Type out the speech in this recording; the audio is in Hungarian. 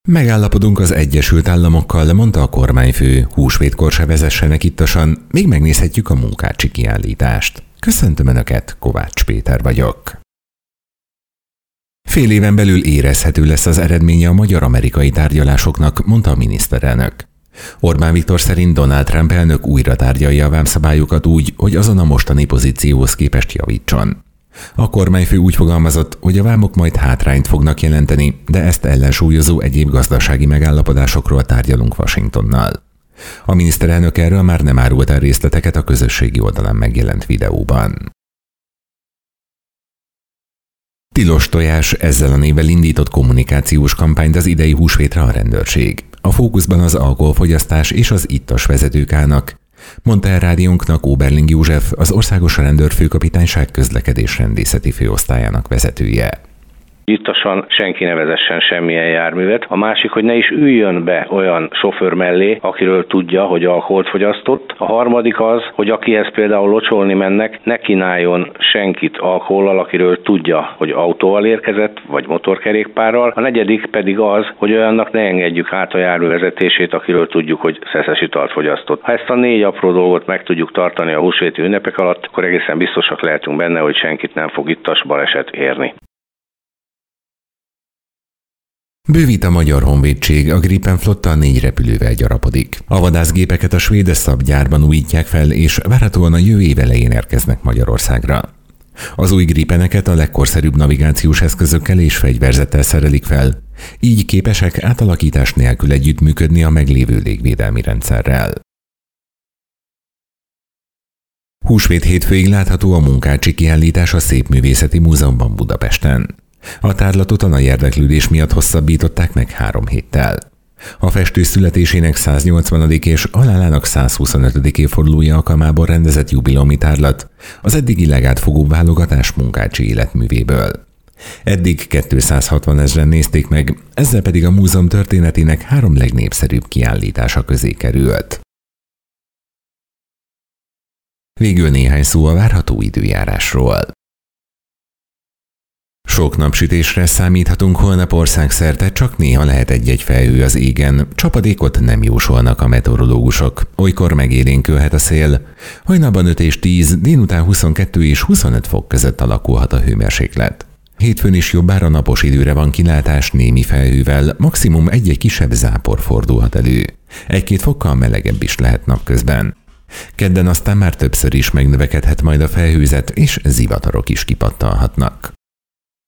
Megállapodunk az Egyesült Államokkal, mondta a kormányfő, húsvétkor se vezessenek ittasan, még megnézhetjük a munkácsi kiállítást. Köszöntöm Önöket, Kovács Péter vagyok. Fél éven belül érezhető lesz az eredménye a magyar-amerikai tárgyalásoknak, mondta a miniszterelnök. Orbán Viktor szerint Donald Trump elnök újra tárgyalja a vámszabályokat úgy, hogy azon a mostani pozícióhoz képest javítson. A kormányfő úgy fogalmazott, hogy a vámok majd hátrányt fognak jelenteni, de ezt ellensúlyozó egyéb gazdasági megállapodásokról tárgyalunk Washingtonnal. A miniszterelnök erről már nem árult el részleteket a közösségi oldalán megjelent videóban. Tilos tojás, ezzel a névvel indított kommunikációs kampányt az idei húsvétre a rendőrség. A fókuszban az alkoholfogyasztás és az ittas vezetők állnak, mondta el rádiónknak Oberling József, az Országos Rendőrfőkapitányság közlekedésrendészeti főosztályának vezetője. Ittasan senki ne vezessen semmilyen járművet. A másik, hogy ne is üljön be olyan sofőr mellé, akiről tudja, hogy alkoholt fogyasztott. A harmadik az, hogy akihez például locsolni mennek, ne kínáljon senkit alkohollal, akiről tudja, hogy autóval érkezett, vagy motorkerékpárral. A negyedik pedig az, hogy olyannak ne engedjük át a jármű vezetését, akiről tudjuk, hogy szeszes italt fogyasztott. Ha ezt a 4 apró dolgot meg tudjuk tartani a húsvéti ünnepek alatt, akkor egészen biztosak lehetünk benne, hogy senkit nem fog ittas baleset érni. Bővít a Magyar Honvédség, a Gripen flotta 4 repülővel gyarapodik. A vadászgépeket a svéd Saab gyárban újítják fel, és várhatóan a jövő év elején érkeznek Magyarországra. Az új Gripeneket a legkorszerűbb navigációs eszközökkel és fegyverzettel szerelik fel, így képesek átalakítás nélkül együttműködni a meglévő légvédelmi rendszerrel. Húsvét hétfőig látható a munkácsi kiállítás a Szépművészeti Múzeumban Budapesten. A tárlatot a nagy érdeklődés miatt hosszabbították meg 3 héttel. A festő születésének 180. és halálának 125. évfordulója alkalmából rendezett jubileumi tárlat az eddigi legátfogóbb válogatás munkácsi életművéből. Eddig 260 000-en nézték meg, ezzel pedig a múzeum történetének 3 legnépszerűbb kiállítása közé került. Végül néhány szó a várható időjárásról. Sok napsütésre számíthatunk holnap országszerte, csak néha lehet egy-egy felhő az égen, csapadékot nem jósolnak a meteorológusok, olykor megélénkülhet a szél. Hajnalban 5 és 10, délután 22 és 25 fok között alakulhat a hőmérséklet. Hétfőn is jobbára napos időre van kilátás némi felhővel, maximum egy-egy kisebb zápor fordulhat elő. 1-2 fokkal melegebb is lehet napközben. Kedden aztán már többször is megnövekedhet majd a felhőzet, és zivatarok is kipattalhatnak.